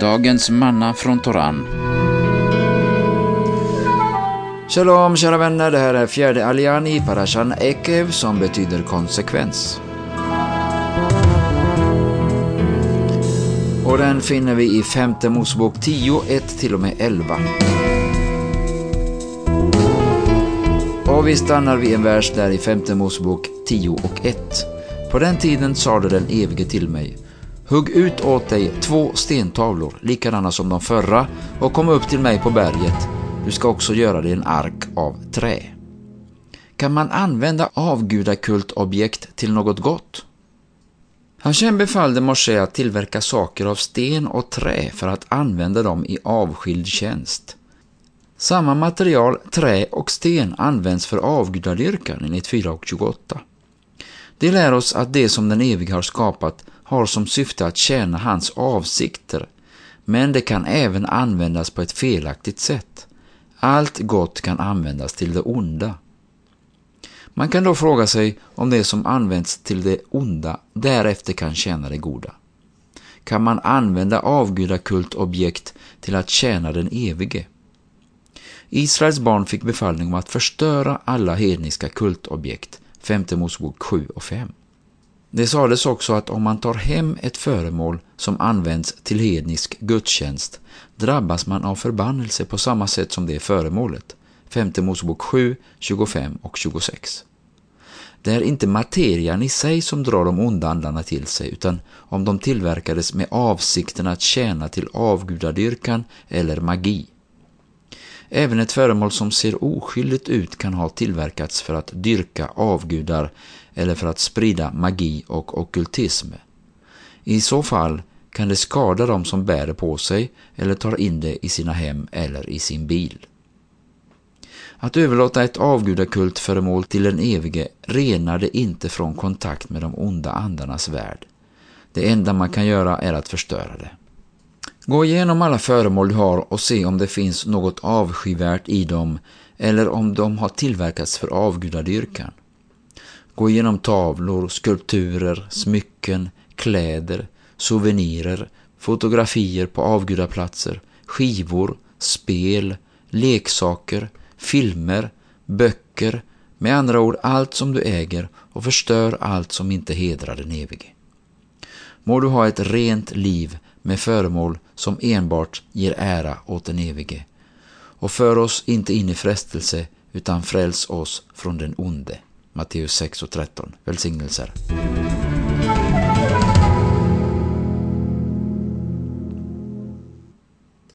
Dagens manna från Toran. Shalom kära vänner, det här är fjärde aljan i Parashan Ekev som betyder konsekvens. Och den finner vi i 5:e Mosebok 10, 1-11. Och vi stannar vid en vers där i 5:e Mosebok 10 och 1. På den tiden sade den evige till mig: hugg ut åt dig 2 stentavlor, likadana som de förra, och kom upp till mig på berget. Du ska också göra dig en ark av trä. Kan man använda avgudakultobjekt till något gott? Hashem befallde Moshe att tillverka saker av sten och trä för att använda dem i avskild tjänst. Samma material, trä och sten, används för avgudadyrkan enligt 4:28. Det lär oss att det som den evige har skapat har som syfte att tjäna hans avsikter, men det kan även användas på ett felaktigt sätt. Allt gott kan användas till det onda. Man kan då fråga sig om det som används till det onda därefter kan tjäna det goda. Kan man använda avgudakultobjekt till att tjäna den evige? Israels barn fick befallning om att förstöra alla hedniska kultobjekt, 5:e Mosebok 7 och 5. Det sades också att om man tar hem ett föremål som används till hednisk gudstjänst drabbas man av förbannelse på samma sätt som det föremålet, 5:e Mosebok 7, 25 och 26. Det är inte materian i sig som drar de onda andarna till sig, utan om de tillverkades med avsikten att tjäna till avgudadyrkan eller magi. Även ett föremål som ser oskyldigt ut kan ha tillverkats för att dyrka avgudar eller för att sprida magi och ockultism. I så fall kan det skada dem som bär det på sig eller tar in det i sina hem eller i sin bil. Att överlåta ett avgudakultföremål till den evige renar det inte från kontakt med de onda andarnas värld. Det enda man kan göra är att förstöra det. Gå igenom alla föremål du har och se om det finns något avskyvärt i dem eller om de har tillverkats för avgudadyrkan. Gå igenom tavlor, skulpturer, smycken, kläder, souvenirer, fotografier på avgudaplatser, skivor, spel, leksaker, filmer, böcker, med andra ord allt som du äger, och förstör allt som inte hedrar den evige. Må du ha ett rent liv med föremål som enbart ger ära åt den evige, och för oss inte in i frestelse utan fräls oss från den onde. Matteus 6:13. Välsignelser.